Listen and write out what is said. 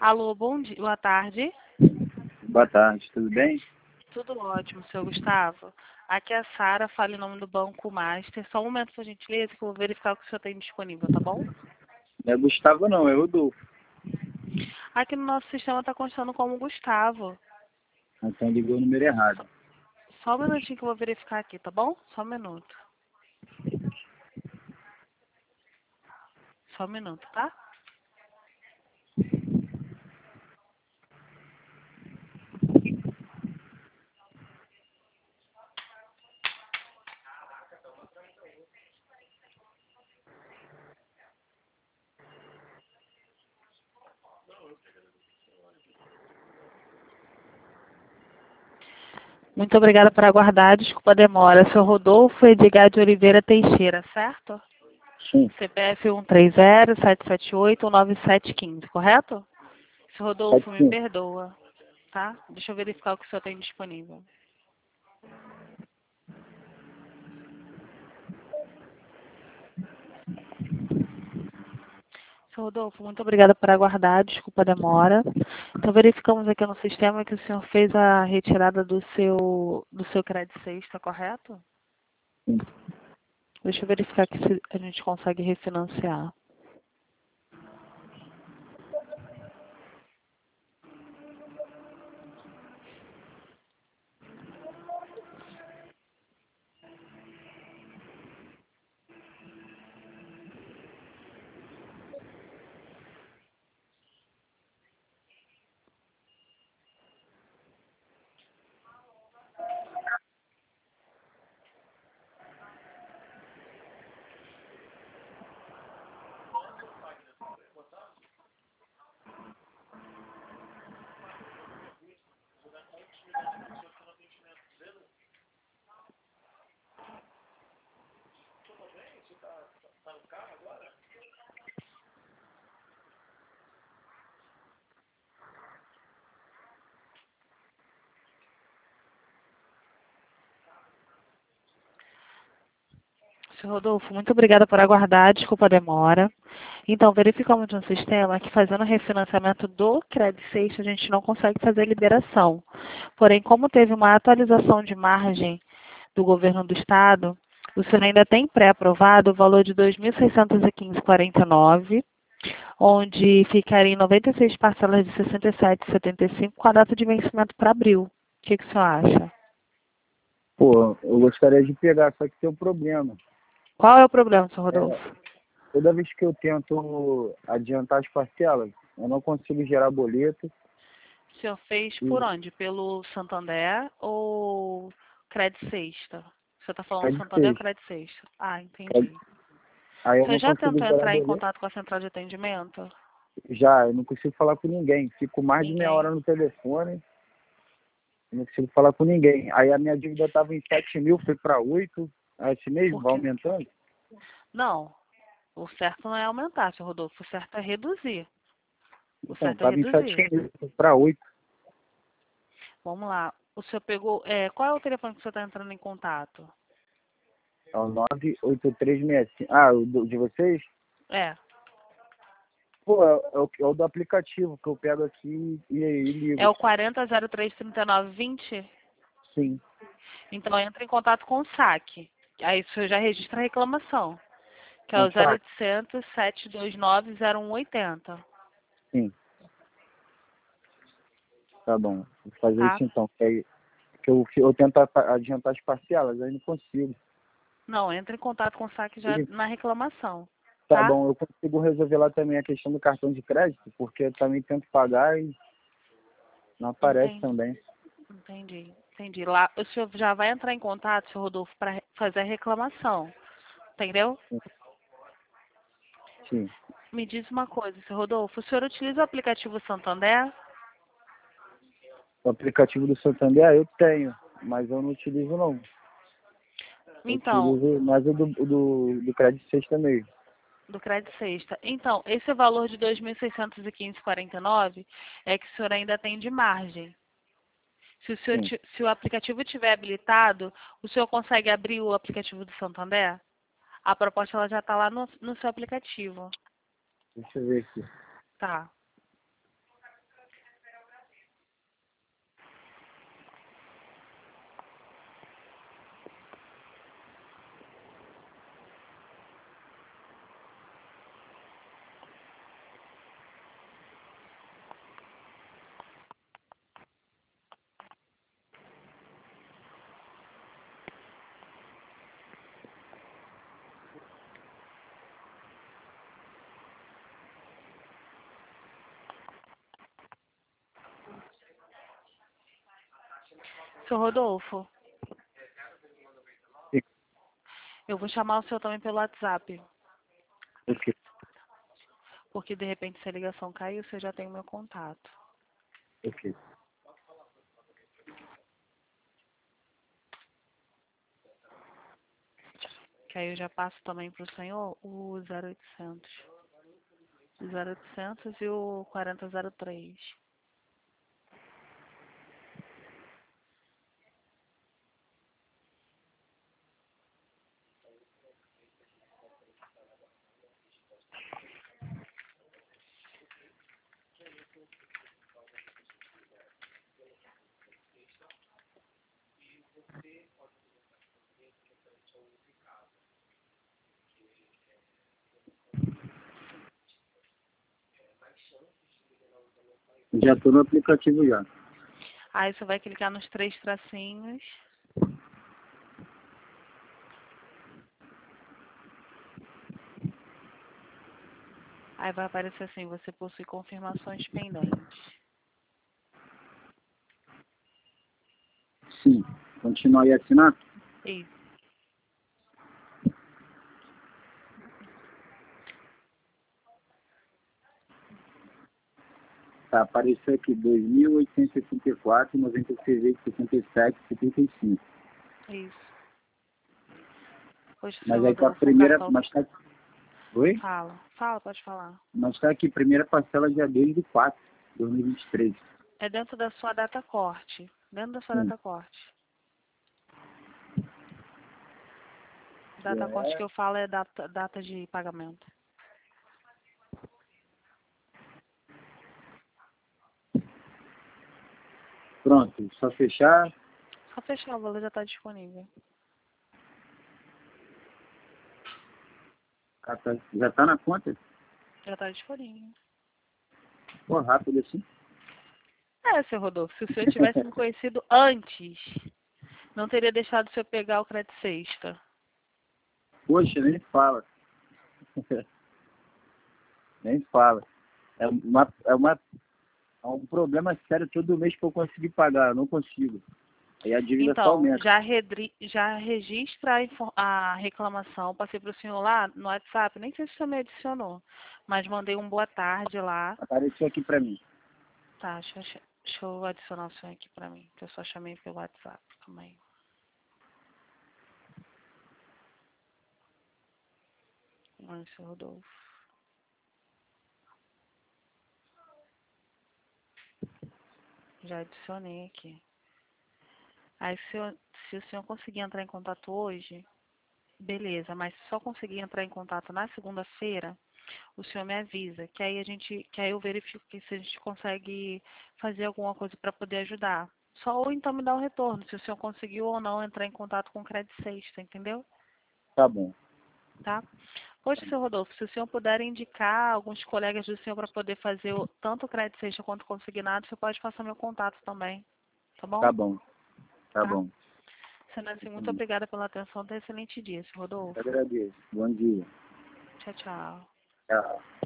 Alô, bom dia, boa tarde. Boa tarde, tudo bem? Tudo ótimo, seu Gustavo. Aqui é a Sara, fala em nome do Banco Master. Só um momento, por gentileza, que eu vou verificar o que o senhor tem disponível, tá bom? Não é Gustavo não, é Rodolfo. Aqui no nosso sistema está constando como Gustavo. Então ligou o número errado. Só um minutinho que eu vou verificar aqui, tá bom? Só um minuto. Só um minuto, tá? Muito obrigada por aguardar. Desculpa a demora. Seu Rodolfo Edgar de Oliveira Teixeira, certo? Sim, CPF 130-778-9715, correto? Seu Rodolfo, me 75. perdoa, tá? Deixa eu verificar o que o senhor tem disponível. Seu Rodolfo, muito obrigada por aguardar. Desculpa a demora. Então, verificamos aqui no sistema que o senhor fez a retirada do seu crédito sexta, correto? Sim. Deixa eu verificar aqui se a gente consegue refinanciar. Seu Rodolfo, muito obrigada por aguardar. Desculpa a demora. Então, verificamos no sistema que fazendo o refinanciamento do crédito sexta, a gente não consegue fazer liberação. Porém, como teve uma atualização de margem do governo do estado, o senhor ainda tem pré-aprovado o valor de R$ 2.615,49, onde ficaria em 96 parcelas de R$ 67,75 com a data de vencimento para abril. O que o senhor acha? Pô, eu gostaria de pegar, só que tem um problema. Qual é o problema, senhor É, Rodolfo? toda vez que eu tento adiantar as parcelas, eu não consigo gerar boleto. O senhor fez por E onde? Pelo Santander ou Crédito Sexta? O senhor está falando é Santander ou difícil. Crédito Sexta? Ah, entendi. Aí O eu senhor não já consigo tentou gerar entrar em boleto. contato com a central de atendimento? Já, eu não consigo falar com ninguém. Fico mais de meia Ninguém. hora no telefone, eu não consigo falar com ninguém. Aí a minha dívida estava em 7 mil, foi para 8. É assim mesmo? Por Vai quê? aumentando? Não. O certo não é aumentar, senhor Rodolfo. O certo é reduzir. O Então, certo é estava em 7 reduzir. mil, foi para 8. Vamos lá. O senhor pegou. Qual é o telefone que o senhor está entrando em contato? É o 98365. Ah, de vocês? É. Pô, é o do aplicativo que eu pego aqui e aí É ligo. o 40033920? Sim, Então entra em contato com o SAC. Aí o senhor já registra a reclamação. Que é o com saque. 0800 729 0180, Sim, tá bom. Vou fazer tá? isso então. Que eu tento adiantar as parcelas, aí não consigo. Não, entra em contato com o SAC já E, na reclamação, tá tá? bom, eu consigo resolver lá também a questão do cartão de crédito, porque eu também tento pagar e não aparece Entendi, também. entendi. Lá, o senhor já vai entrar em contato, senhor Rodolfo, para fazer a reclamação, entendeu? Sim. Me diz uma coisa, senhor Rodolfo, o senhor utiliza o aplicativo Santander? O aplicativo do Santander eu tenho, mas eu não utilizo não. Eu Então, utilizo mais o do Crédito Sexta mesmo. do Crédito Sexta. Então, esse valor de 2.615,49 é que o senhor ainda tem de margem. Sim. Se o aplicativo estiver habilitado, o senhor consegue abrir o aplicativo do Santander? A proposta ela já está lá no seu aplicativo. Deixa eu ver aqui. Tá. Seu Rodolfo, Sim. eu vou chamar o senhor também pelo WhatsApp, Ok. porque de repente se a ligação cair, o senhor já tem o meu contato. Ok. Que aí eu já passo também para o senhor o 0800. O 0800 e o 4003. Já estou no aplicativo já. Aí você vai clicar nos 3 tracinhos. Aí vai aparecer assim, você possui confirmações pendentes. Sim. Continuar e assinar? Isso. Tá, apareceu aqui 2.864, 96, 67, 75. Isso. Poxa, seu Mas aí com a Rodolfo, o primeira. cartão... Mas tá. Oi? Fala. Fala, pode falar. Mas tá aqui, primeira parcela dia 2 de 4, 2023. É dentro da sua data corte. Dentro da sua Sim. data corte. Data corte que É. eu falo é data de pagamento. Pronto, só fechar. Só fechar, o valor já está disponível. Já tá na conta? Já está disponível. Pô, rápido assim. É, seu Rodolfo, se o senhor tivesse me conhecido antes, não teria deixado o senhor pegar o crédito sexta. Poxa, nem fala. Nem fala. É um problema sério todo mês que eu consegui pagar, eu não consigo. Aí a dívida só Então, aumenta. já registra a reclamação. Passei para o senhor lá no WhatsApp, nem sei se o senhor me adicionou, mas mandei um boa tarde lá. Apareceu aqui pra mim. Tá, deixa eu adicionar o senhor aqui para mim, que eu só chamei pelo WhatsApp também. Oi, seu Rodolfo. Já adicionei aqui. Aí, se o senhor conseguir entrar em contato hoje, beleza, mas se só conseguir entrar em contato na segunda-feira, o senhor me avisa, que aí eu verifico que se a gente consegue fazer alguma coisa para poder ajudar. Só ou então me dá o retorno, se o senhor conseguiu ou não entrar em contato com o Crédito Sexta, entendeu? Tá bom. Tá? Poxa, seu Rodolfo, se o senhor puder indicar alguns colegas do senhor para poder fazer tanto o Crédito Sexta quanto o consignado, você pode passar meu contato também, tá bom? Tá bom. Tá Tá? bom. Sendo assim, muito obrigada pela atenção. Tenha um excelente dia, seu Eu Rodolfo. agradeço. Bom dia. Tchau, tchau. Tchau.